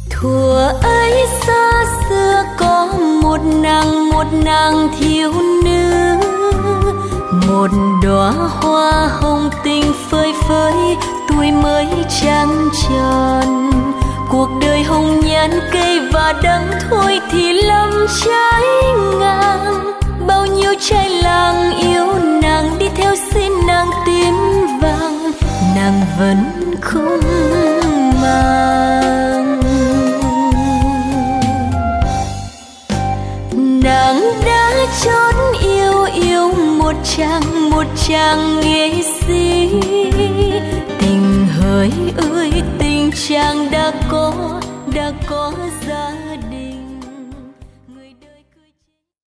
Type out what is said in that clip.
Thuở ấy xa xưa có một nàng thiếu nữ, một đóa hoa hồng tình phơi phới, tuổi mới trăng tròn. Cuộc đời hồng nhan cây và đắng thôi thì lắm trái ngang. Bao nhiêu trai làng yêu nàng, đi theo xin nàng tím vàng, nàng vẫn không mang. Nàng đã chót yêu một chàng nghệ sĩ. Tình hỡi ơi tình chàng đã có giá